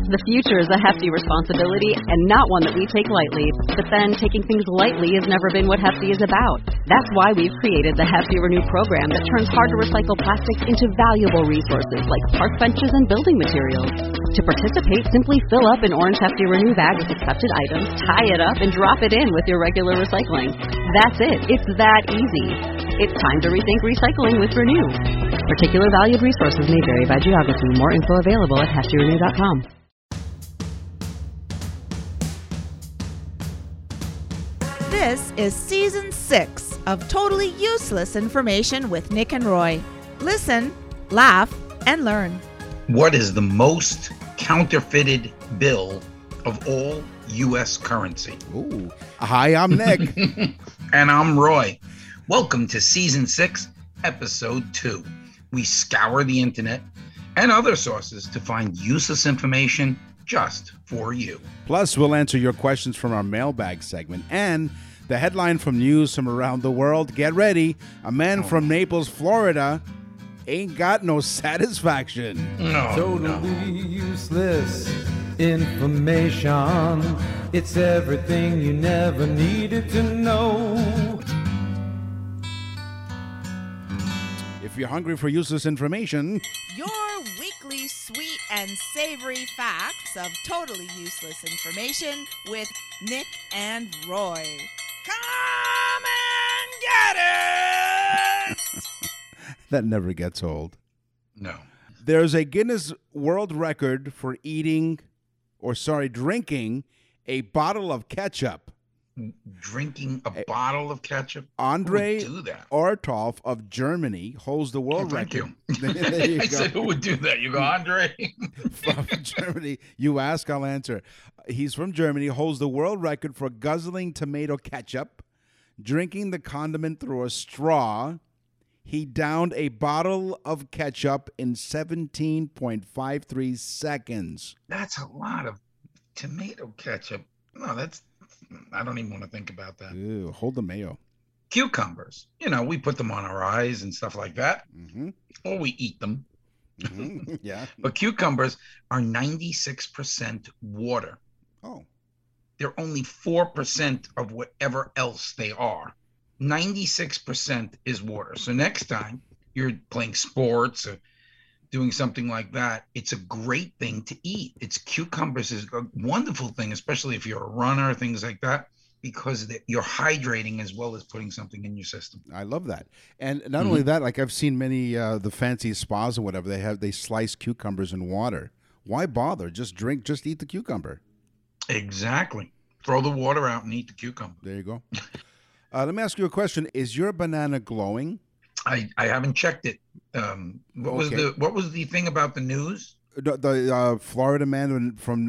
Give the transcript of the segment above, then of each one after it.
The future is a hefty responsibility and not one that we take lightly. But then, taking things lightly has never been what Hefty is about. That's why we've created the Hefty Renew program that turns hard-to-recycle plastics into valuable resources like park benches and building materials. To participate, simply fill up an orange Hefty Renew bag with accepted items, tie it up, and drop it in with your regular recycling. That's it. It's that easy. It's time to rethink recycling with Renew. Particular valued resources may vary by geography. More info available at heftyrenew.com. This is Season 6 of Totally Useless Information with Nick and Roy. Listen, laugh, and learn. What is the most counterfeited bill of all U.S. currency? Ooh. Hi, I'm Nick. And I'm Roy. Welcome to Season 6, Episode 2. We scour the internet and other sources to find useless information just for you. Plus, we'll answer your questions from our mailbag segment and the headline from news from around the world. Get ready. A man from Naples, Florida ain't got no satisfaction. Totally useless information. It's everything you never needed to know. If you're hungry for useless information, Your weekly sweet and savory facts of totally useless information with Nick and Roy. Come and get it! that never gets old. No. There's a Guinness World Record for drinking a bottle of ketchup. Drinking a bottle of ketchup? Andre Who would do that? Ortolf of Germany holds the world Thank record. you. There you I go. said, who would do that? You go, Andre? From Germany. You ask, I'll answer. He's from Germany, holds the world record for guzzling tomato ketchup, drinking the condiment through a straw. He downed a bottle of ketchup in 17.53 seconds. That's a lot of tomato ketchup. No, I don't even want to think about that. Ew, hold the mayo. Cucumbers. We put them on our eyes and stuff like that. Mm-hmm. Or we eat them. Mm-hmm. Yeah. But cucumbers are 96% water. Oh. They're only 4% of whatever else they are. 96% is water. So next time you're playing sports or doing something like that, it's a great thing to eat. Cucumbers is a wonderful thing, especially if you're a runner, things like that, because you're hydrating as well as putting something in your system. I love that. And not only that, like I've seen many the fancy spas or whatever, they slice cucumbers in water. Why bother? Just eat the cucumber. Exactly. Throw the water out and eat the cucumber. There you go. Let me ask you a question. Is your banana glowing? I haven't checked it. What was the thing about the news? The Florida man from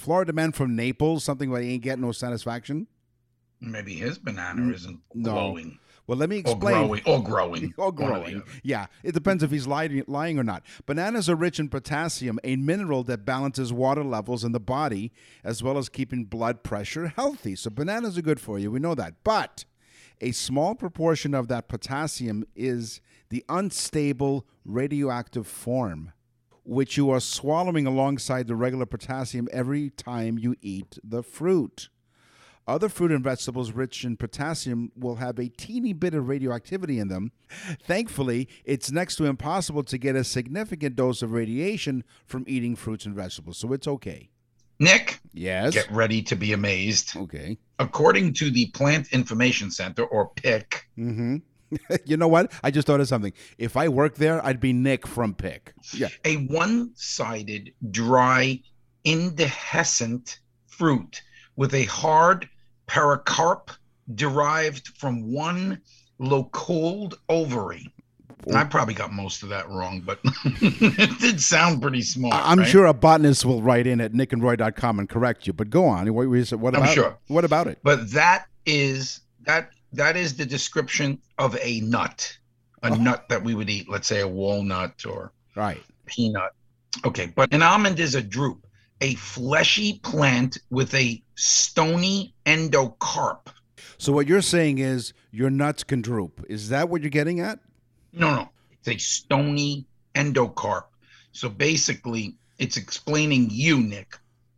Naples, something about he ain't getting no satisfaction. Maybe his banana isn't glowing. Well, let me explain. Or growing. Yeah, it depends if he's lying or not. Bananas are rich in potassium, a mineral that balances water levels in the body, as well as keeping blood pressure healthy. So bananas are good for you. We know that. But a small proportion of that potassium is the unstable radioactive form, which you are swallowing alongside the regular potassium every time you eat the fruit. Other fruit and vegetables rich in potassium will have a teeny bit of radioactivity in them. Thankfully, it's next to impossible to get a significant dose of radiation from eating fruits and vegetables, so it's okay. Nick? Yes? Get ready to be amazed. Okay. According to the Plant Information Center, or PIC. Mm-hmm. You know what? I just thought of something. If I worked there, I'd be Nick from PIC. Yeah. A one-sided, dry, indehiscent fruit with a hard pericarp derived from one loculed ovary. I probably got most of that wrong, but it did sound pretty smart. I'm sure a botanist will write in at nickandroy.com and correct you, but go on. What about, I'm sure. What about it? But that is the description of a nut, nut that we would eat, let's say a walnut or peanut. Okay, but an almond is a drupe, a fleshy plant with a stony endocarp. So what you're saying is your nuts can droop. Is that what you're getting at? No. It's a stony endocarp. So basically, it's explaining you, Nick,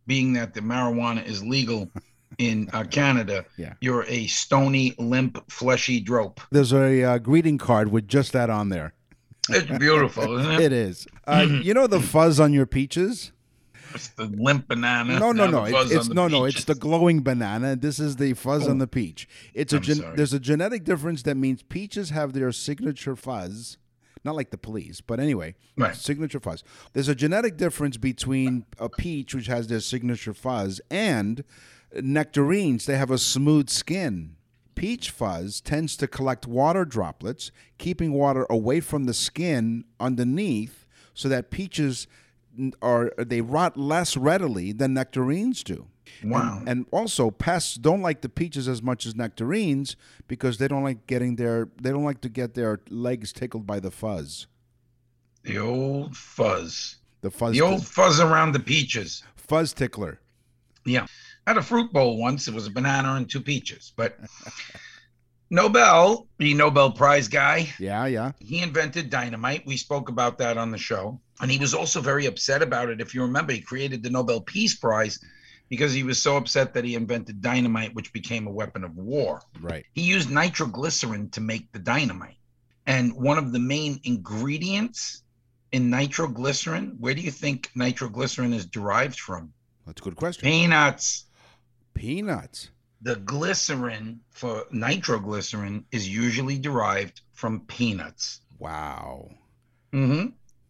being that the marijuana is legal in Canada, Yeah. you're a stony, limp, fleshy drope. There's a greeting card with just that on there. It's beautiful, isn't it? It is. You know the fuzz on your peaches? It's the limp banana. No. now the fuzz It's on the no. It's peaches. the glowing banana. This is the fuzz on the peach. It's I'm sorry. There's a genetic difference that means peaches have their signature fuzz. Not like the police, but anyway, Right. signature fuzz. There's a genetic difference between a peach, which has their signature fuzz, and nectarines. They have a smooth skin. Peach fuzz tends to collect water droplets, keeping water away from the skin underneath, so that peaches they rot less readily than nectarines do. Wow. And also, pests don't like the peaches as much as nectarines because they don't like to get their legs tickled by the fuzz. The old fuzz. The fuzz. The old fuzz around the peaches. fuzz tickler. Yeah. I had a fruit bowl once. It was a banana and 2 peaches. But Nobel, the Nobel Prize guy, Yeah. he invented dynamite. We spoke about that on the show. And he was also very upset about it. If you remember, he created the Nobel Peace Prize because he was so upset that he invented dynamite, which became a weapon of war. Right. He used nitroglycerin to make the dynamite. And one of the main ingredients in nitroglycerin, where do you think nitroglycerin is derived from? That's a good question. Peanuts. Peanuts. The glycerin for nitroglycerin is usually derived from peanuts. Wow. Mm-hmm.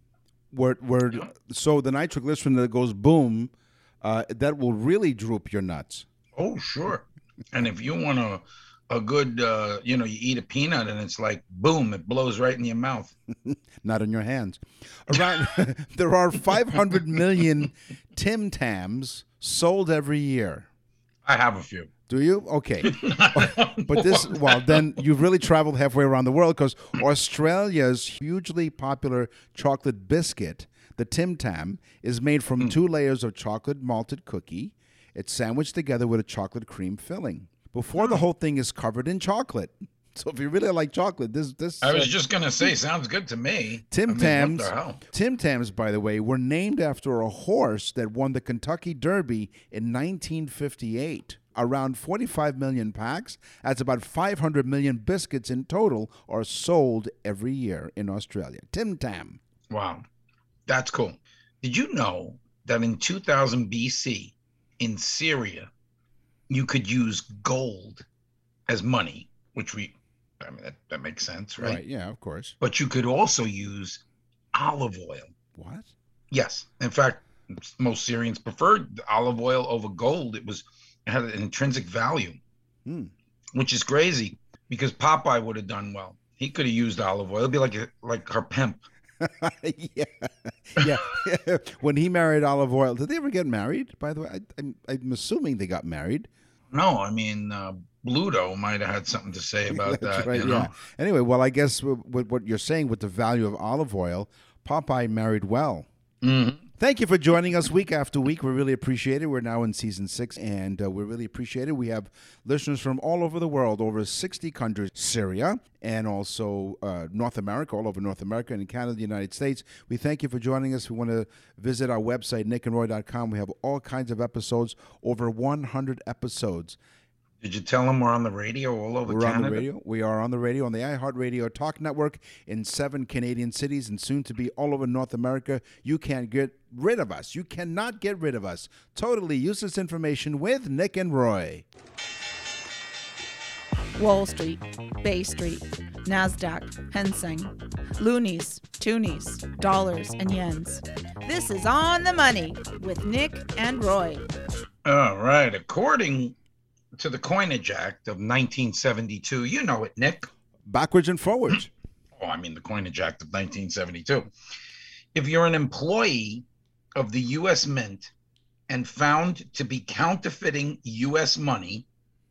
So the nitroglycerin that goes boom, that will really droop your nuts. Oh, sure. And if you want a good, you eat a peanut and it's like, boom, it blows right in your mouth. Not in your hands. Around there are 500 million Tim Tams sold every year. I have a few. Do you? Okay. But then you've really traveled halfway around the world because Australia's hugely popular chocolate biscuit, the Tim Tam, is made from 2 layers of chocolate malted cookie. It's sandwiched together with a chocolate cream filling. Before the whole thing is covered in chocolate. So if you really like chocolate, this I was just going to say, sounds good to me. Tim Tams, what the hell? Tim Tams, by the way, were named after a horse that won the Kentucky Derby in 1958. Around 45 million packs, that's about 500 million biscuits in total, are sold every year in Australia. Tim Tam. Wow. That's cool. Did you know that in 2000 BC, in Syria, you could use gold as money, which that makes sense, right? Yeah, of course. But you could also use olive oil. What? Yes. In fact, most Syrians preferred olive oil over gold. It had an intrinsic value, which is crazy because Popeye would have done well. He could have used olive oil. It'd be like her pimp. yeah. When he married Olive Oil, did they ever get married? By the way, I'm assuming they got married. No, I mean, Bluto might have had something to say about That's that. right. Yeah. Anyway, well, I guess with what you're saying with the value of olive oil, Popeye married well. Mm-hmm. Thank you for joining us week after week. We really appreciate it. We're now in season 6, and we really appreciate it. We have listeners from all over the world, over 60 countries, Syria, and also North America, all over North America, and in Canada, the United States. We thank you for joining us. We want to visit our website, nickandroy.com. We have all kinds of episodes, over 100 episodes. Did you tell them we're on the radio all over We're Canada? on the radio. We are on the radio on the iHeartRadio Talk Network in 7 Canadian cities and soon to be all over North America. You can't get rid of us. You cannot get rid of us. Totally useless information with Nick and Roy. Wall Street, Bay Street, NASDAQ, Hang Seng, loonies, toonies, dollars, and yens. This is On the Money with Nick and Roy. All right. According to the Coinage Act of 1972, you know it, Nick. Backwards and forwards. Oh, I mean the Coinage Act of 1972. If you're an employee of the U.S. Mint and found to be counterfeiting U.S. money,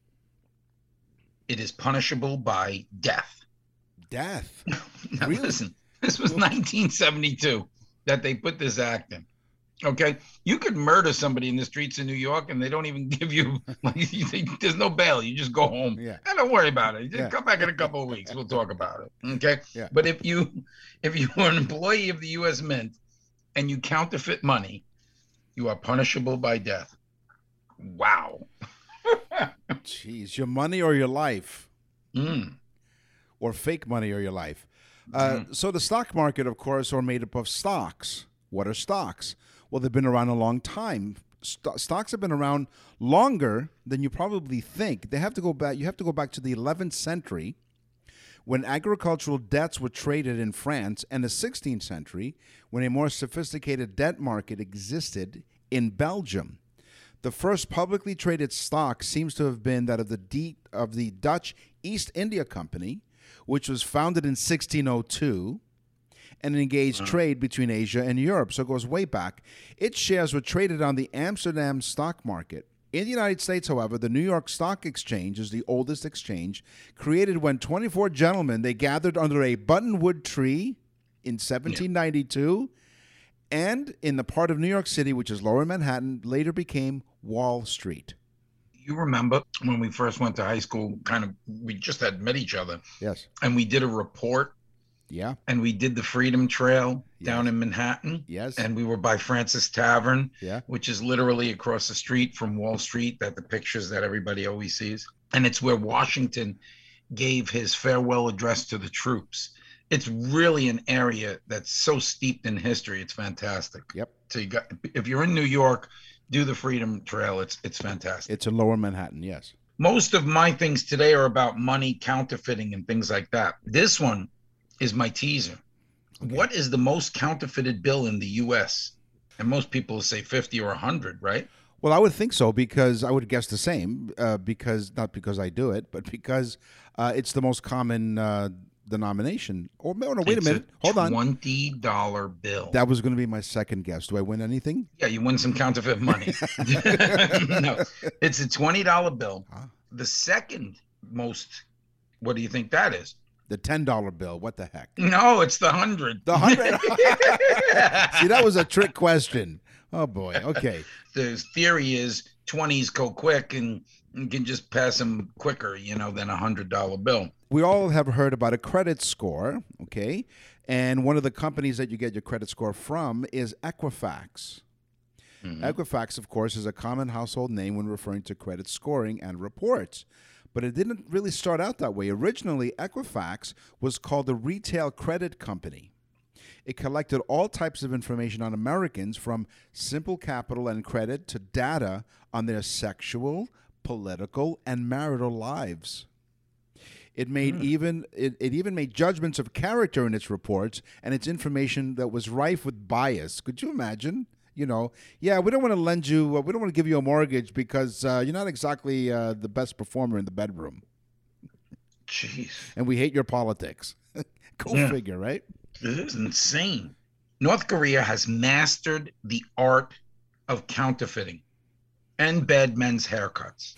it is punishable by death. Death. Now, Really? listen, this was 1972 that they put this act in. Okay, you could murder somebody in the streets of New York, and they don't even give you there's no bail. You just go home. Yeah. And don't worry about it. Just Yeah. come back in a couple of weeks. We'll talk about it. Okay. Yeah. But if you are an employee of the U.S. Mint and you counterfeit money, You are punishable by death. Wow. Jeez, your money or your life, Mm. or fake money or your life. So the stock market, of course, are made up of stocks. What are stocks? Well, they've been around a long time. Stocks have been around longer than you probably think. They have to go back. You have to go back to the 11th century, when agricultural debts were traded in France, and the 16th century, when a more sophisticated debt market existed in Belgium. The first publicly traded stock seems to have been that of the Dutch East India Company, which was founded in 1602 and engaged trade between Asia and Europe. So it goes way back. Its shares were traded on the Amsterdam stock market. In the United States, however, the New York Stock Exchange is the oldest exchange, created when 24 gentlemen, they gathered under a buttonwood tree in 1792, and in the part of New York City, which is Lower Manhattan, later became Wall Street. You remember when we first went to high school, we just had met each other, Yes. and we did a report, Yeah. and we did the Freedom Trail down in Manhattan. Yes. And we were by Francis Tavern, Yeah. which is literally across the street from Wall Street, that the pictures that everybody always sees. And it's where Washington gave his farewell address to the troops. It's really an area that's so steeped in history. It's fantastic. Yep. So if you're in New York, do the Freedom Trail. It's fantastic. It's in Lower Manhattan, yes. Most of my things today are about money, counterfeiting, and things like that. This one is my teaser. Okay. What is the most counterfeited bill in the U.S.? And most people say 50 or 100, right? Well, I would think so, because I would guess the same, because not because I do it, but because it's the most common denomination. Or no, wait a minute. Hold on. $20 bill. That was going to be my second guess. Do I win anything? Yeah, you win some counterfeit money. No, it's a $20 bill. Huh? The second most, what do you think that is? The $10 bill. What the heck? No, it's the 100. The 100. See, that was a trick question. Oh boy. Okay. The theory is 20s go quick, and you can just pass them quicker, than a $100 bill. We all have heard about a credit score, okay? And one of the companies that you get your credit score from is Equifax. Mm-hmm. Equifax, of course, is a common household name when referring to credit scoring and reports. But it didn't really start out that way. Originally, Equifax was called a retail credit company. It collected all types of information on Americans, from simple capital and credit to data on their sexual, political, and marital lives. It made it even made judgments of character in its reports, and its information that was rife with bias. Could you imagine? We don't want to lend you, we don't want to give you a mortgage because you're not exactly the best performer in the bedroom, Jeez. and we hate your politics. Go figure, right? This is insane. North Korea has mastered the art of counterfeiting and bad men's haircuts.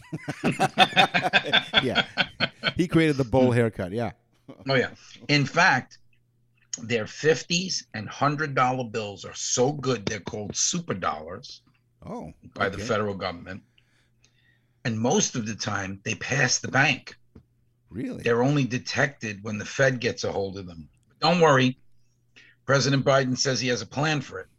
Yeah. He created the bowl haircut, yeah. Oh, yeah. In fact, their 50s and $100 bills are so good, they're called super dollars by the federal government. And most of the time, they pass the bank. Really? They're only detected when the Fed gets a hold of them. But don't worry. President Biden says he has a plan for it.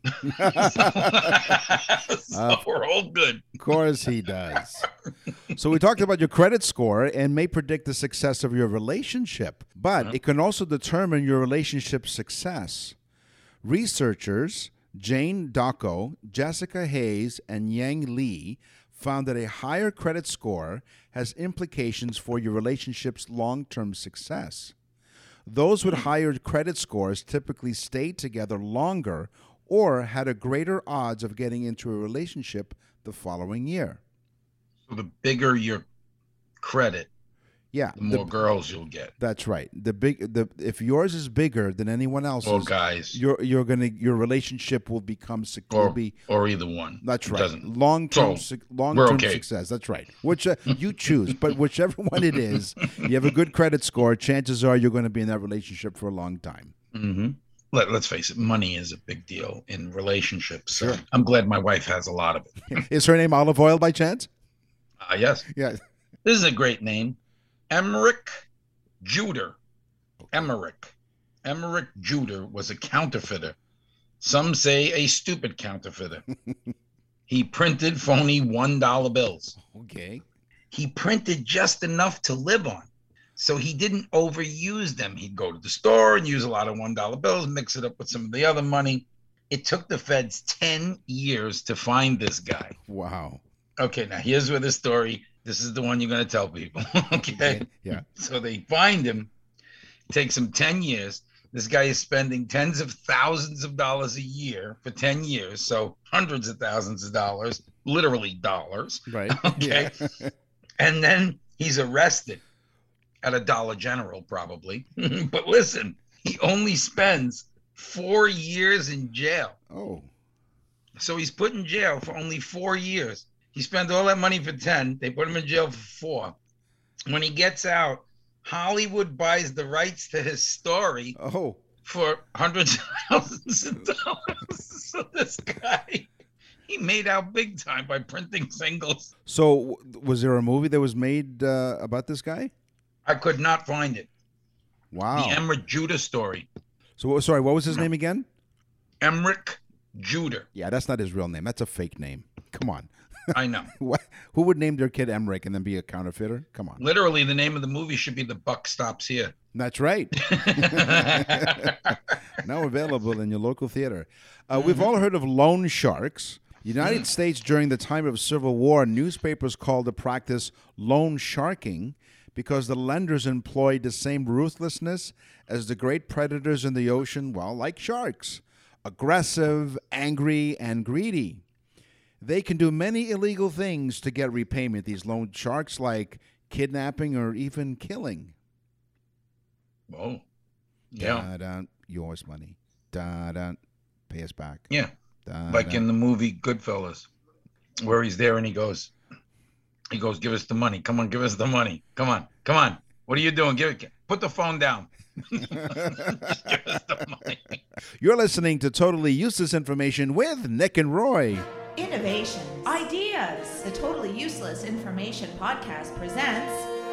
So we're all good. Of course he does. So we talked about your credit score and may predict the success of your relationship, but it can also determine your relationship's success. Researchers Jane Dacko, Jessica Hayes, and Yang Lee found that a higher credit score has implications for your relationship's long-term success. Those with higher credit scores typically stayed together longer or had a greater odds of getting into a relationship the following year. So the bigger your credit, Yeah, the more girls you'll get. that's right. If yours is bigger than anyone else's, Or guys. your relationship will become Or either one. That's It right. doesn't. Long-term So, long-term we're okay. success. That's right. Which you choose, but whichever one it is, you have a good credit score, chances are you're going to be in that relationship for a long time. Mm-hmm. Let's face it, money is a big deal in relationships. Sure. I'm glad my wife has a lot of it. Is her name Olive Oil by chance? Yes. Yeah. This is a great name. Emmerich Juder. Emmerich Juder was a counterfeiter. Some say a stupid counterfeiter. He printed phony $1 bills. Okay. He printed just enough to live on. So he didn't overuse them. He'd go to the store and use a lot of $1 bills, mix it up with some of the other money. It took the feds 10 years to find this guy. Wow. Okay, now here's where the story, this is the one you're going to tell people. Okay. Yeah. So they find him. It takes him 10 years. This guy is spending tens of thousands of dollars a year for 10 years. So hundreds of thousands of dollars, literally dollars. Right. Okay. Yeah. And then he's arrested at a Dollar General, probably. But listen, he only spends 4 years in jail. Oh. So he's put in jail for only 4 years. He spent all that money for 10. They put him in jail for 4. When he gets out, Hollywood buys the rights to his story Oh. for hundreds of thousands of dollars. So this guy, he made out big time by printing singles. So was there a movie that was made about this guy? I could not find it. Wow. The Emmerich Judah story. So sorry, what was his name again? Emmerich Judah. Yeah, that's not his real name. That's a fake name. Come on. I know. What? Who would name their kid Emmerich and then be a counterfeiter? Come on. Literally, the name of the movie should be The Buck Stops Here. That's right. Now available in your local theater. We've all heard of loan sharks. United States, during the time of Civil War, newspapers called the practice loan sharking because the lenders employed the same ruthlessness as the great predators in the ocean, well, like sharks, aggressive, angry, and greedy. They can do many illegal things to get repayment, these loan sharks, like kidnapping or even killing. Oh, yeah. Da-dun, you owe us money. Da-dun, pay us back. Yeah. Da-dun. Like in the movie Goodfellas, where he's there and he goes, give us the money. Come on, give us the money. Come on. What are you doing? Put the phone down. Just give us the money. You're listening to Totally Useless Information with Nick and Roy. Innovations. Ideas. The Totally Useless Information Podcast presents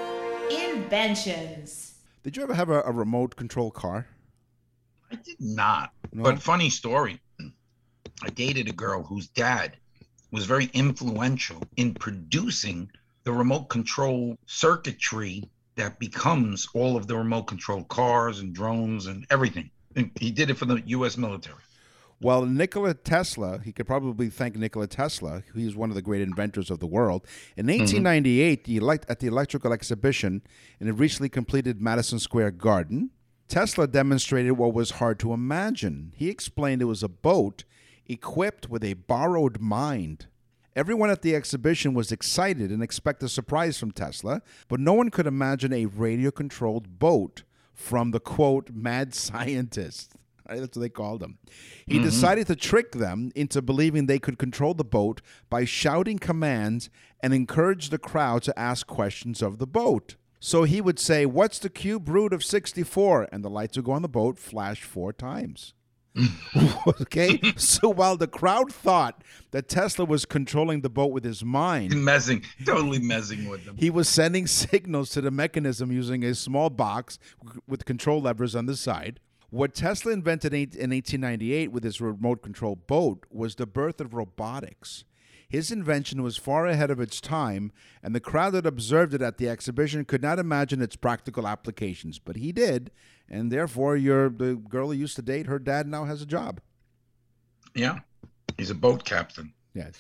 Inventions. Did you ever have a remote control car? I did not. No? But funny story. I dated a girl whose dad was very influential in producing the remote control circuitry that becomes all of the remote control cars and drones and everything. And he did it for the U.S. military. Well, Nikola Tesla, he could probably thank Nikola Tesla. He's one of the great inventors of the world. In 1898, at the Electrical Exhibition in a recently completed Madison Square Garden, Tesla demonstrated what was hard to imagine. He explained it was a boat equipped with a borrowed mind. Everyone at the exhibition was excited and expected a surprise from Tesla, but no one could imagine a radio-controlled boat from the, quote, mad scientist. That's what they called him. He decided to trick them into believing they could control the boat by shouting commands and encourage the crowd to ask questions of the boat. So he would say, "What's the cube root of 64?" And the lights would go on the boat, flash 4 times. Okay? So while the crowd thought that Tesla was controlling the boat with his mind, Totally messing with them. he was sending signals to the mechanism using a small box with control levers on the side. What Tesla invented in 1898 with his remote control boat was the birth of robotics. His invention was far ahead of its time, and the crowd that observed it at the exhibition could not imagine its practical applications. But he did, and therefore the girl who used to date, her dad now has a job. Yeah. He's a boat captain. Yes.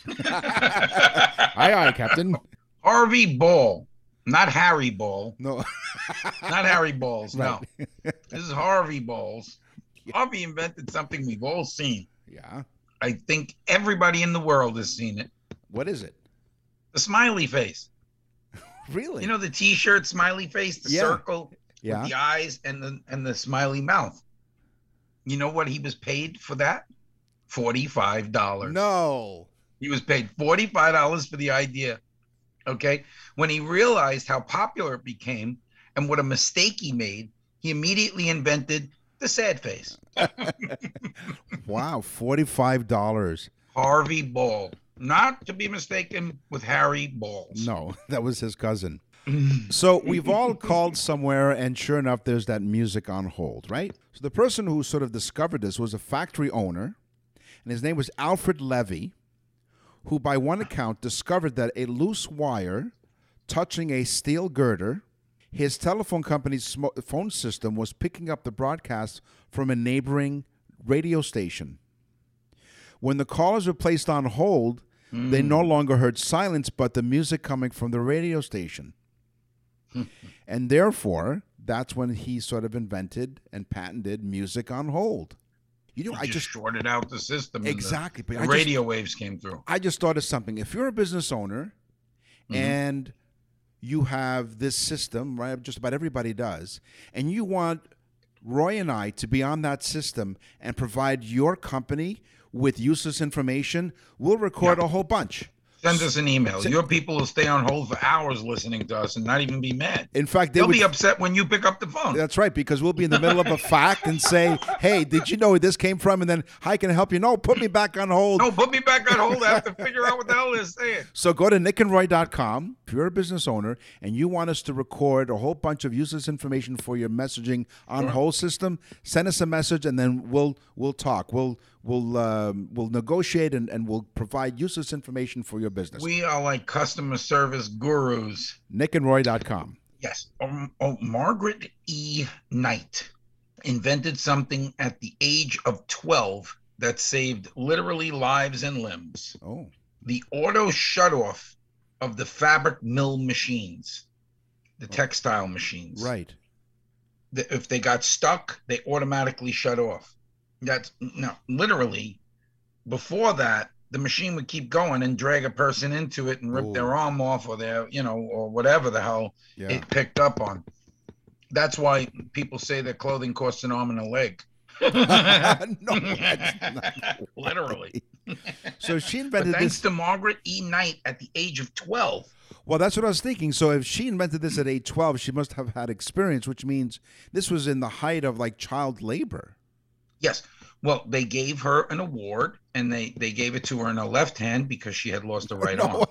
Aye, Captain. Harvey Ball. Not Harry Ball. No. Not Harry Balls. Right. No. This is Harvey Balls. Harvey invented something we've all seen. Yeah. I think everybody in the world has seen it. What is it? The smiley face. Really? You know the T-shirt smiley face, the Yeah. circle Yeah. with the eyes and the smiley mouth. You know what he was paid for that? $45. No. He was paid $45 for the idea. Okay. When he realized how popular it became and what a mistake he made, he immediately invented the sad face. Wow, $45. Harvey Ball. Not to be mistaken with Harry Balls. No, that was his cousin. So we've all called somewhere, and sure enough, there's that music on hold, right? So the person who sort of discovered this was a factory owner, and his name was Alfred Levy, who by one account discovered that a loose wire touching a steel girder, his telephone company's phone system was picking up the broadcast from a neighboring radio station. When the callers were placed on hold, they no longer heard silence but the music coming from the radio station. And therefore, that's when he sort of invented and patented music on hold. You know, I just shorted out the system. Exactly. But the radio waves came through. I just thought of something. If you're a business owner and you have this system, right? Just about everybody does, and you want Roy and I to be on that system and provide your company with useless information, we'll record a whole bunch. Send us an email. Your people will stay on hold for hours listening to us and not even be mad. In fact, they'll be upset when you pick up the phone. That's right, because we'll be in the middle of a fact and say, hey, did you know where this came from? And then, hi, can I help you? No, put me back on hold. No, put me back on hold. I have to figure out what the hell they're saying. So go to nickandroy.com. If you're a business owner and you want us to record a whole bunch of useless information for your messaging on hold system, send us a message and then we'll talk. We'll negotiate and we'll provide useless information for your business. We are like customer service gurus. nickandroy.com. Yes. Margaret E. Knight invented something at the age of 12 that saved literally lives and limbs. Oh. The auto shutoff of the fabric mill machines, the textile machines. Right. If they got stuck, they automatically shut off. That's literally before that, the machine would keep going and drag a person into it and rip their arm off or their, or whatever the hell it picked up on. That's why people say that clothing costs an arm and a leg. No, that's not literally. So she invented thanks to Margaret E. Knight at the age of 12. Well, that's what I was thinking. So if she invented this at age 12, she must have had experience, which means this was in the height of like child labor. Yes. Well, they gave her an award, and they gave it to her in her left hand because she had lost her right arm.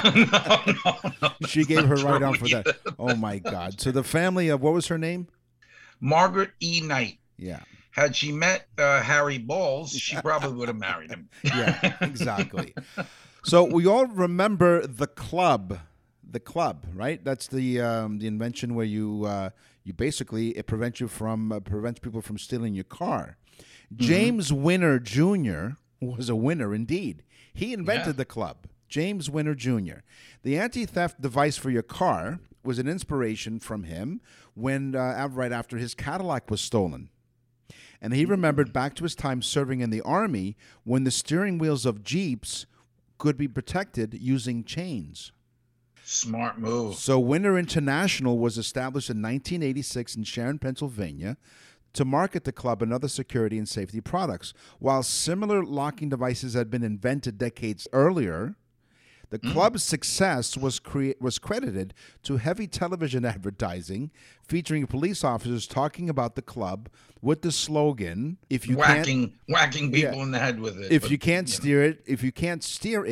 No, she gave her right arm for that. Oh, my God. So the family of, what was her name? Margaret E. Knight. Yeah. Had she met Harry Balls, she probably would have married him. Yeah, exactly. So we all remember the club. The club, right? That's the invention where you basically, it prevents people from stealing your car. James Winner Jr. was a winner indeed. He invented the club. James Winner Jr. The anti-theft device for your car was an inspiration from him when right after his Cadillac was stolen. And he remembered back to his time serving in the Army when the steering wheels of Jeeps could be protected using chains. Smart move. So Winner International was established in 1986 in Sharon, Pennsylvania, to market the club and other security and safety products. While similar locking devices had been invented decades earlier, the club's success was credited to heavy television advertising featuring police officers talking about the club with the slogan, "If you whacking people in the head with it. If you can't steer it, you can't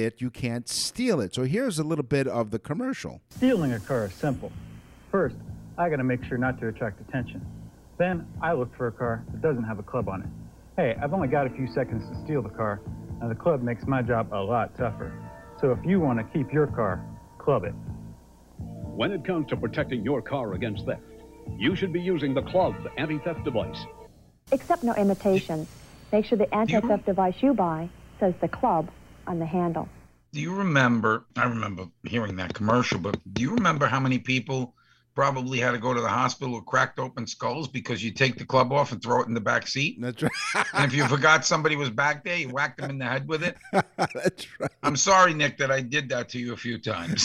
steal it." So here's a little bit of the commercial. Stealing a car is simple. First, I got to make sure not to attract attention. Then I look for a car that doesn't have a club on it. Hey, I've only got a few seconds to steal the car, and the club makes my job a lot tougher. So if you want to keep your car, club it. When it comes to protecting your car against theft, you should be using the club anti-theft device. Accept no imitations. Make sure the anti-theft device you buy says the club on the handle. Do you remember, I remember hearing that commercial, but do you remember how many people probably had to go to the hospital with cracked open skulls because you take the club off and throw it in the back seat? That's right. And if you forgot somebody was back there, you whacked them in the head with it? That's right. I'm sorry, Nick, that I did that to you a few times.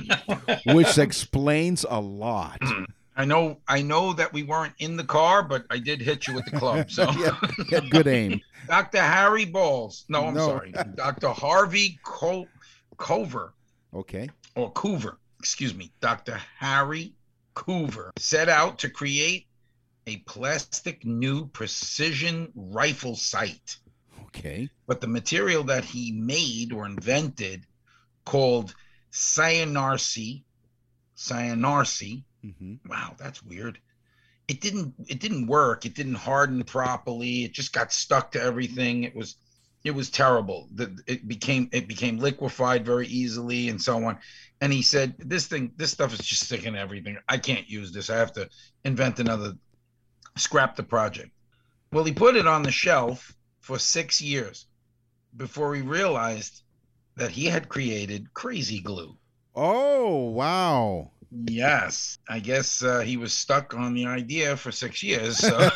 Which explains a lot. I know that we weren't in the car, but I did hit you with the club. So yeah, good aim. Dr. Harry Balls. No, I'm sorry. Dr. Harvey Cover. Okay. Or Coover. Excuse me. Dr. Harry Coover set out to create a plastic new precision rifle sight. Okay. But the material that he made or invented, called cyanarcy. Wow, that's weird. It didn't work. It didn't harden properly. It just got stuck to everything. It was It was terrible. It became liquefied very easily and so on. And he said, this stuff is just sticking to everything. I can't use this. I have to invent another, scrap the project. Well, he put it on the shelf for 6 years before he realized that he had created crazy glue. Oh, wow. Yes, I guess he was stuck on the idea for 6 years. So,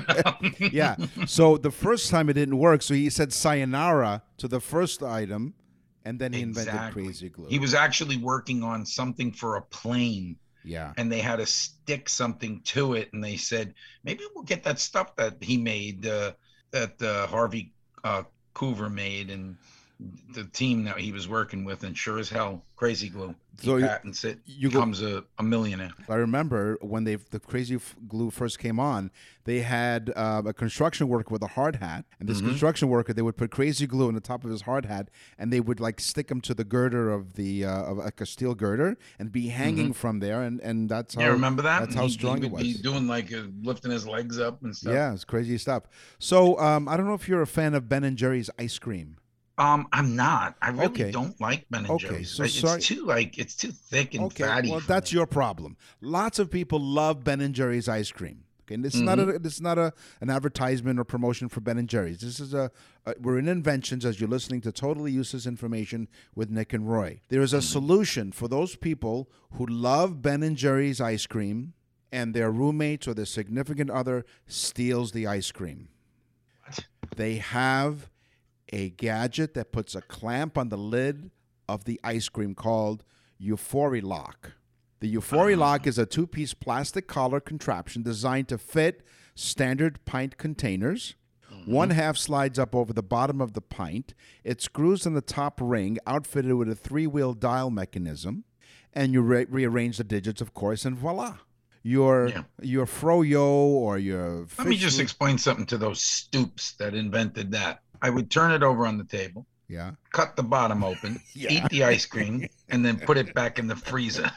Yeah. So the first time it didn't work, so he said sayonara to the first item, and then he invented crazy glue. He was actually working on something for a plane. Yeah. And they had to stick something to it, and they said, maybe we'll get that stuff that he made, that Harvey Coover made, and the team that he was working with, and sure as hell, crazy glue. So he patents it, becomes a millionaire. I remember when the crazy glue first came on, they had a construction worker with a hard hat, and this construction worker, they would put crazy glue on the top of his hard hat, and they would like stick him to the girder of the of like a steel girder, and be hanging from there, and that's how. Yeah, remember that? That's how strong he it would was. be doing like lifting his legs up and stuff. Yeah, it's crazy stuff. So I don't know if you're a fan of Ben and Jerry's ice cream. I'm not. I really don't like Ben and Jerry's. So it's too thick and fatty. Well, that's your problem. Lots of people love Ben and Jerry's ice cream. Okay, and this is not an advertisement or promotion for Ben and Jerry's. This is we're in Inventions as you're listening to Totally Useless Information with Nick and Roy. There is a solution for those people who love Ben and Jerry's ice cream, and their roommates or their significant other steals the ice cream. What? They have a gadget that puts a clamp on the lid of the ice cream called Euphory-Lock. The Euphory-Lock is a 2-piece plastic collar contraption designed to fit standard pint containers. One half slides up over the bottom of the pint. It screws in the top ring, outfitted with a 3-wheel dial mechanism, and you rearrange the digits, of course, and voila. Your froyo or your Let me just explain something to those stoops that invented that. I would turn it over on the table, cut the bottom open, eat the ice cream, and then put it back in the freezer.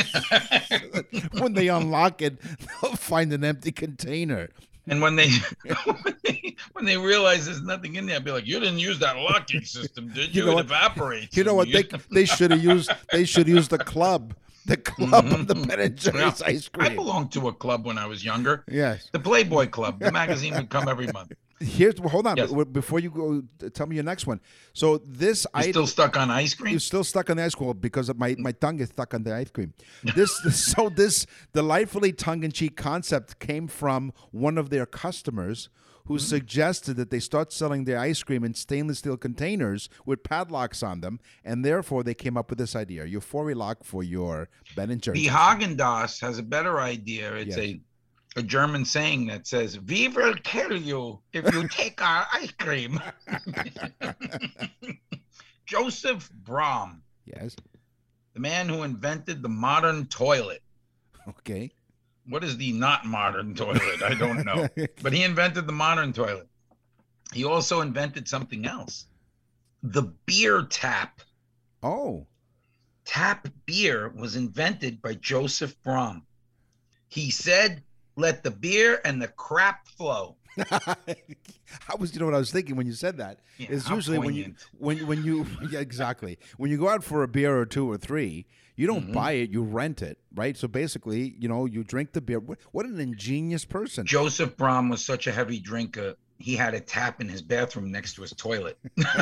When they unlock it, they'll find an empty container. And when they realize there's nothing in there, I'll be like, "You didn't use that locking system, did you? It evaporates." You know what? They should have used. They should use the club. The club of the Ben and Jerry's ice cream. I belonged to a club when I was younger. Yes. The Playboy Club. The magazine would come every month. Hold on. Yes. Before you go, tell me your next one. So this You're still stuck on ice cream? You're still stuck on the ice cream because my tongue is stuck on the ice cream. This delightfully tongue-in-cheek concept came from one of their customers who suggested that they start selling their ice cream in stainless steel containers with padlocks on them, and therefore they came up with this idea: Euphory-Lock for your Ben and Jerry's. The Haagen-Dazs has a better idea. It's a German saying that says, "We will kill you if you take our ice cream." Joseph Brahm. Yes. The man who invented the modern toilet. Okay. What is the not modern toilet? I don't know. But he invented the modern toilet. He also invented something else. The beer tap. Oh. Tap beer was invented by Joseph Brahm. He said, "Let the beer and the crap flow." You know what I was thinking when you said that? Yeah, it's usually when you exactly. When you go out for a beer or two or three, you don't buy it, you rent it, right? So basically, you drink the beer. What an ingenious person. Joseph Brahm was such a heavy drinker, he had a tap in his bathroom next to his toilet.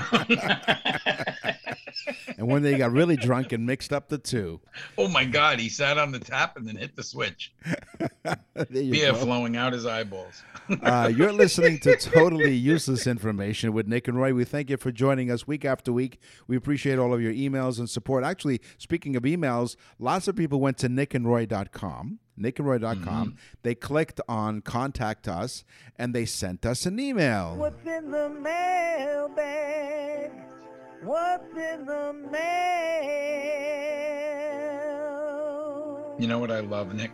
And when they got really drunk and mixed up the two. Oh my God, he sat on the tap and then hit the switch. Beer flowing out his eyeballs. You're listening to Totally Useless Information with Nick and Roy. We thank you for joining us week after week. We appreciate all of your emails and support. Actually, speaking of emails, lots of people went to nickandroy.com. nickandroy.com. They clicked on Contact Us, and they sent us an email. What's in the mailbag? What's in the mail? You know what I love, Nick?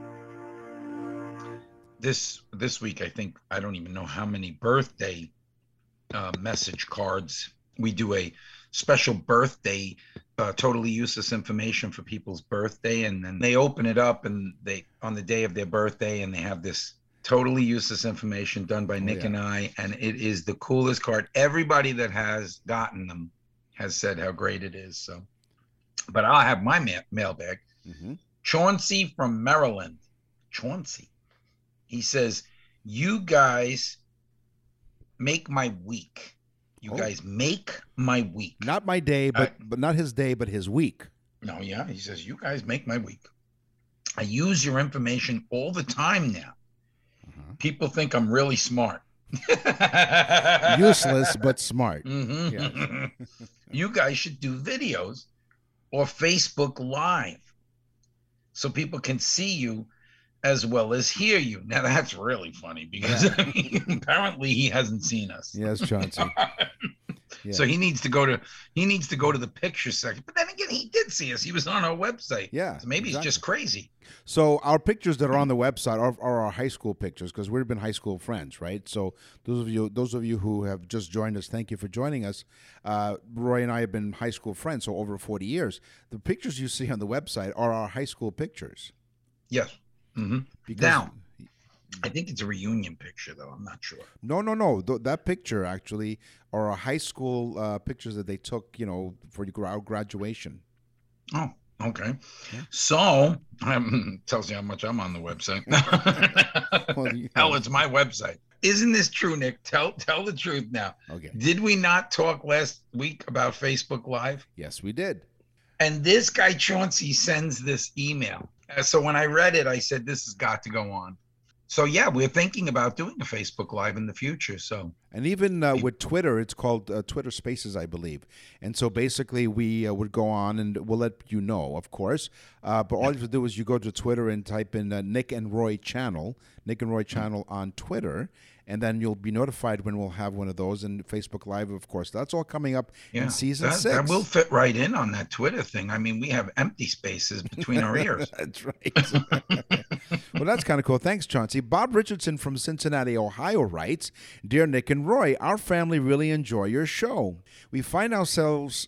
This week, I don't even know how many birthday message cards. We do a special birthday, totally useless information for people's birthday, and then they open it up, and they on the day of their birthday, and they have this Totally useless information done by Nick and I, and it is the coolest card. Everybody that has gotten them has said how great it is. So, but I'll have my mailbag. Chauncey from Maryland. Chauncey. He says, you guys make my week. You guys make my week. Not my day, but not his day, but his week. No, yeah. He says, you guys make my week. I use your information all the time now. People think I'm really smart. Useless, but smart. Yes. You guys should do videos or Facebook Live so people can see you as well as hear you. Now, that's really funny because apparently he hasn't seen us. Yes, Chauncey. So he needs to go to the picture section. But then again, he did see us. He was on our website. Yeah. So maybe he's just crazy. So our pictures that are on the website are our high school pictures because we've been high school friends, right? So those of you who have just joined us, thank you for joining us. Roy and I have been high school friends, so over 40 years. The pictures you see on the website are our high school pictures. Yes. Now, I think it's a reunion picture, though. I'm not sure. No. That picture actually are our high school pictures that they took, for our graduation. Oh, okay. Yeah. So, tells you how much I'm on the website. Hell, it's my website. Isn't this true, Nick? Tell the truth now. Okay. Did we not talk last week about Facebook Live? Yes, we did. And this guy, Chauncey, sends this email. So when I read it, I said, this has got to go on. So, yeah, we're thinking about doing a Facebook Live in the future. So, and even with Twitter, it's called Twitter Spaces, I believe. And so basically we would go on and we'll let you know, of course. But all you have to do is you go to Twitter and type in Nick and Roy channel on Twitter. And then you'll be notified when we'll have one of those. And Facebook Live, of course. That's all coming up in season 6. That will fit right in on that Twitter thing. I mean, we have empty spaces between our ears. That's right. Well, that's kind of cool. Thanks, Chauncey. Bob Richardson from Cincinnati, Ohio writes, Dear Nick and Roy, our family really enjoy your show. We find ourselves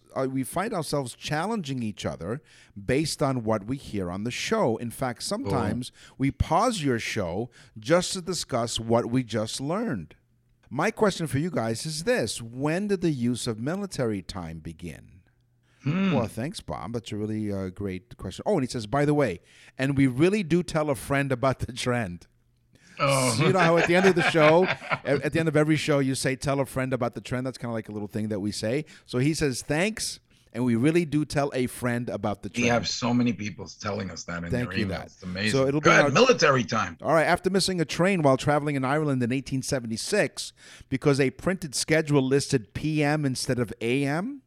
challenging each other based on what we hear on the show. In fact, sometimes we pause your show just to discuss what we just learned. My question for you guys is this: when did the use of military time begin? Well, thanks, Bob. That's a really great question. Oh, and he says, by the way, and we really do tell a friend about the trend. Oh. So you know how at the end of the show, at the end of every show, you say, tell a friend about the trend. That's kind of like a little thing that we say. So he says, thanks, and we really do tell a friend about the trend. We have so many people telling us that in their emails. It's amazing. So it'll be military time. All right. After missing a train while traveling in Ireland in 1876 because a printed schedule listed PM instead of AM,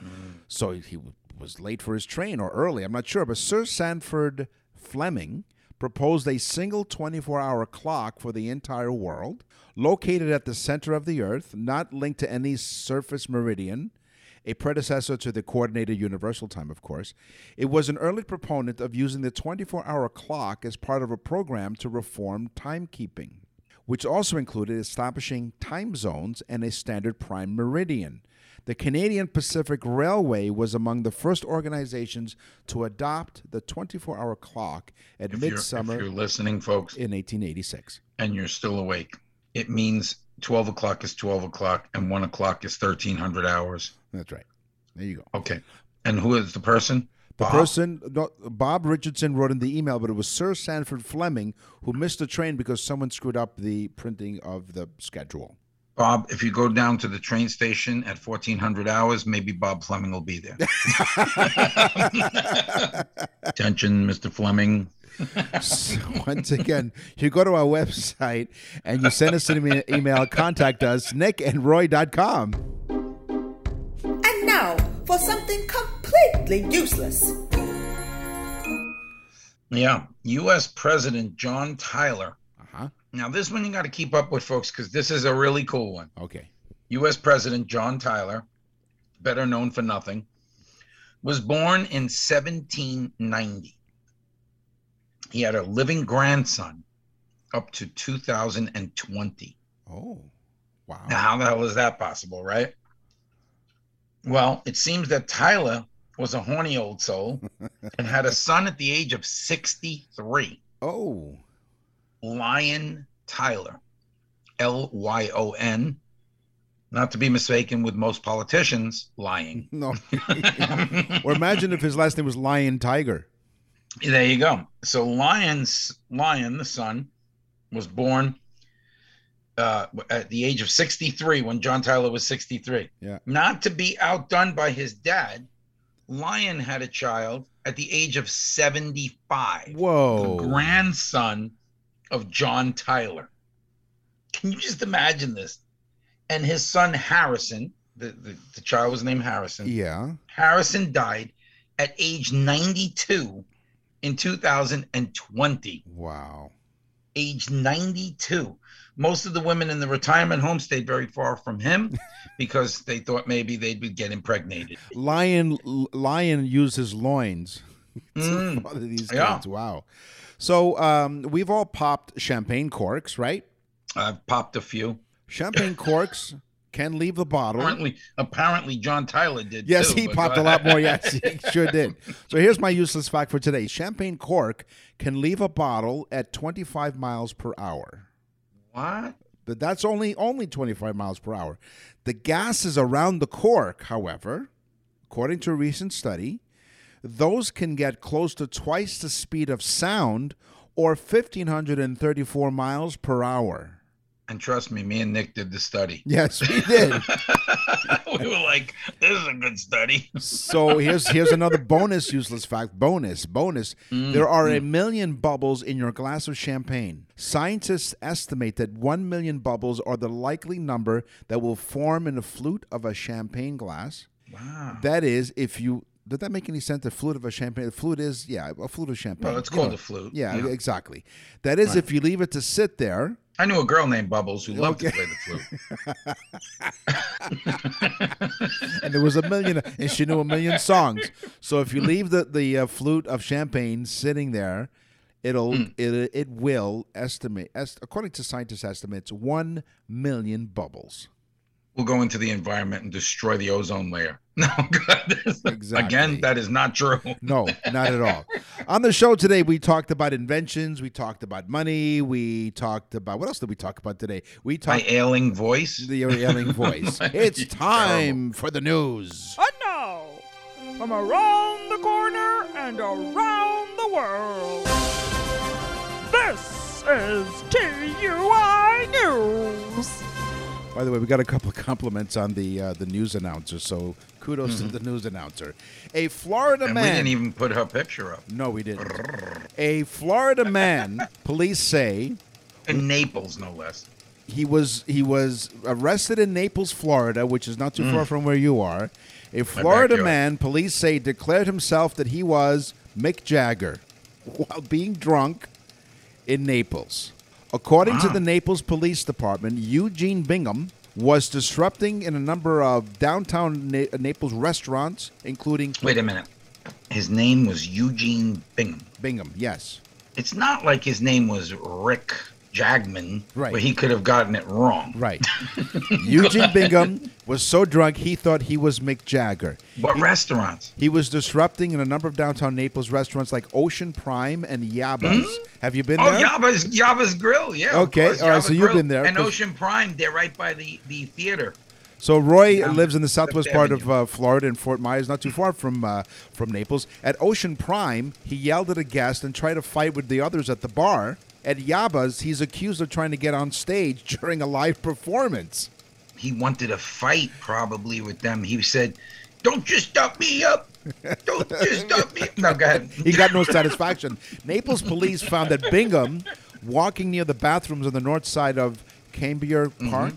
so he was late for his train or early, I'm not sure. But Sir Sandford Fleming proposed a single 24-hour clock for the entire world, located at the center of the Earth, not linked to any surface meridian, a predecessor to the Coordinated Universal Time, of course. It was an early proponent of using the 24-hour clock as part of a program to reform timekeeping, which also included establishing time zones and a standard prime meridian. The Canadian Pacific Railway was among the first organizations to adopt the 24-hour clock at midsummer. If you're listening, folks, in 1886, and you're still awake, it means 12 o'clock is 12 o'clock and 1 o'clock is 1300 hours. That's right. There you go. Okay. And who is the person? Bob Richardson wrote in the email, but it was Sir Sandford Fleming who missed the train because someone screwed up the printing of the schedule. Bob, if you go down to the train station at 1400 hours, maybe Bob Fleming will be there. Attention, Mr. Fleming. So once again, you go to our website and you send us an email, contact us, nickandroy.com. And now for something completely useless. Yeah, U.S. President John Tyler. Now, this one you got to keep up with, folks, because this is a really cool one. Okay. U.S. President John Tyler, better known for nothing, was born in 1790. He had a living grandson up to 2020. Oh, wow. Now, how the hell is that possible, right? Well, it seems that Tyler was a horny old soul and had a son at the age of 63. Oh. Lion Tyler, Lyon, not to be mistaken with most politicians, lying. No. Or imagine if his last name was Lion Tiger. There you go. So Lion, the son, was born at the age of 63 when John Tyler was 63. Yeah. Not to be outdone by his dad, Lion had a child at the age of 75. Whoa. The grandson of John Tyler. Can you just imagine this? And his son Harrison, the child was named Harrison. Yeah. Harrison died at age 92 in 2020. Wow. Age 92. Most of the women in the retirement home stayed very far from him because they thought maybe they'd get impregnated. Lion used his loins to father these kids. Wow. So we've all popped champagne corks, right? I've popped a few. Champagne corks can leave the bottle. Apparently John Tyler did yes, too. He popped a lot more. Yes, he sure did. So here's my useless fact for today. Champagne cork can leave a bottle at 25 miles per hour. What? But that's only 25 miles per hour. The gases around the cork, however, according to a recent study, those can get close to twice the speed of sound or 1,534 miles per hour. And trust me, me and Nick did the study. Yes, we did. We were like, this is a good study. So here's another bonus useless fact. Bonus. There are 1 million bubbles in your glass of champagne. Scientists estimate that 1 million bubbles are the likely number that will form in the flute of a champagne glass. Wow. That is, if you... Did that make any sense? The flute of a champagne. The flute is, a flute of champagne. Well, it's called a flute. Yeah, exactly. That is, if you leave it to sit there. I knew a girl named Bubbles who loved to play the flute. And there was 1 million, and she knew 1 million songs. So if you leave the flute of champagne sitting there, it will estimate, according to scientists' estimates, 1 million bubbles. Will go into the environment and destroy the ozone layer. No, God. Exactly. Again, that is not true. No, not at all. On the show today, we talked about inventions. We talked about money. We talked about, what else did we talk about today? We talked my ailing voice. Your ailing voice. It's time for the news. And now, from around the corner and around the world, this is TUI News. By the way, we got a couple of compliments on the news announcer, so kudos to the news announcer. A Florida man. We didn't even put her picture up. No, we didn't. A Florida man, police say, in Naples, no less. He was arrested in Naples, Florida, which is not too far from where you are. A Florida man, police say, declared himself that he was Mick Jagger while being drunk in Naples. According to the Naples Police Department, Eugene Bingham was disrupting in a number of downtown Naples restaurants, including... Wait a minute. His name was Eugene Bingham. Bingham, yes. It's not like his name was Rick Jagman, right, where he could have gotten it wrong. Right. Eugene Bingham was so drunk he thought he was Mick Jagger. What restaurants? He was disrupting in a number of downtown Naples restaurants like Ocean Prime and Yabba's. Have you been there? Yabba's Grill, yeah. Okay, all right, so you've been there. And Ocean Prime, they're right by the theater. So Roy lives in the southwest part of Florida in Fort Myers, not too far from Naples. At Ocean Prime, he yelled at a guest and tried to fight with the others at the bar. At Yabba's, he's accused of trying to get on stage during a live performance. He wanted a fight probably with them. He said, "Don't just stop me up. Don't just stop me up." No, go ahead. He got no satisfaction. Naples police found that Bingham, walking near the bathrooms on the north side of Cambier Park,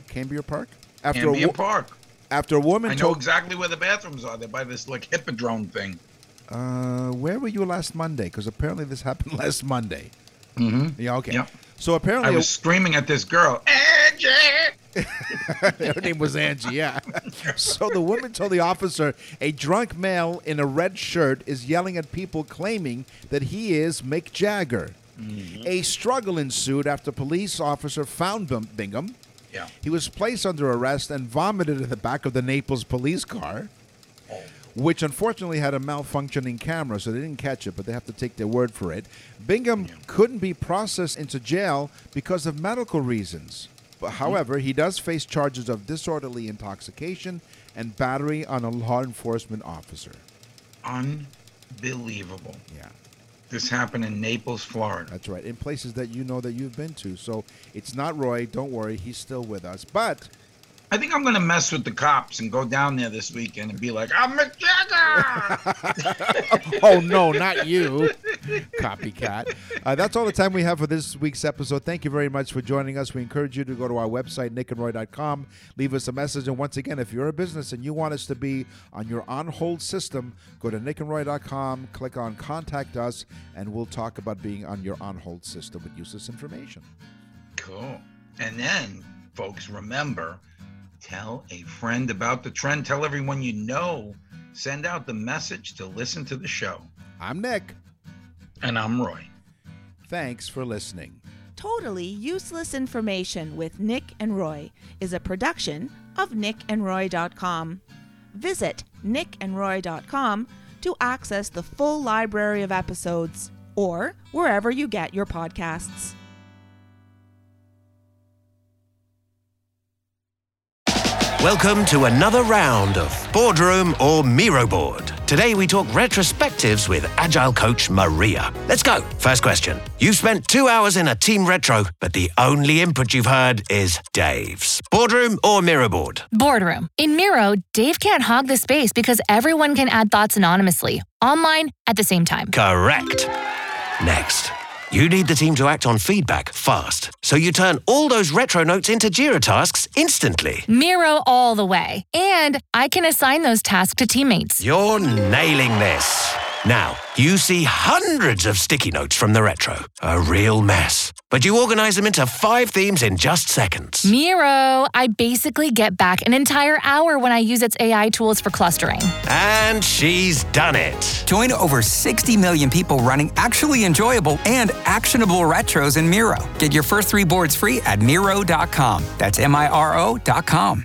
After a woman I know exactly where the bathrooms are. They're by this like hippodrome thing. Where were you last Monday? Because apparently this happened last Monday. Mm-hmm. Yeah, okay. Yep. So apparently... I was screaming at this girl, Angie! Her name was Angie, yeah. So the woman told the officer a drunk male in a red shirt is yelling at people claiming that he is Mick Jagger. Mm-hmm. A struggle ensued after a police officer found Bingham. Yeah. He was placed under arrest and vomited in the back of the Naples police car. which unfortunately had a malfunctioning camera, so they didn't catch it, but they have to take their word for it. Bingham couldn't be processed into jail because of medical reasons. But, however, he does face charges of disorderly intoxication and battery on a law enforcement officer. Unbelievable. Yeah. This happened in Naples, Florida. That's right, in places that you know that you've been to. So it's not Roy. Don't worry, he's still with us. But I think I'm going to mess with the cops and go down there this weekend and be like, I'm Mick Jagger! Oh, no, not you, copycat. That's all the time we have for this week's episode. Thank you very much for joining us. We encourage you to go to our website, nickandroy.com, leave us a message. And once again, if you're a business and you want us to be on your on-hold system, go to nickandroy.com, click on Contact Us, and we'll talk about being on your on-hold system with useless information. Cool. And then, folks, remember, tell a friend about the trend. Tell everyone you know. Send out the message to listen to the show. I'm Nick. And I'm Roy. Thanks for listening. Totally Useless Information with Nick and Roy is a production of nickandroy.com. Visit nickandroy.com to access the full library of episodes or wherever you get your podcasts. Welcome to another round of Boardroom or Miro Board. Today we talk retrospectives with Agile coach Maria. Let's go. First question. You've spent 2 hours in a team retro, but the only input you've heard is Dave's. Boardroom or Miro Board? Boardroom. In Miro, Dave can't hog the space because everyone can add thoughts anonymously, online, at the same time. Correct. Next. You need the team to act on feedback fast, so you turn all those retro notes into Jira tasks instantly. Miro all the way. And I can assign those tasks to teammates. You're nailing this. Now, you see hundreds of sticky notes from the retro. A real mess. But you organize them into 5 themes in just seconds. Miro, I basically get back an entire hour when I use its AI tools for clustering. And she's done it. Join over 60 million people running actually enjoyable and actionable retros in Miro. Get your first 3 boards free at Miro.com. That's Miro.com.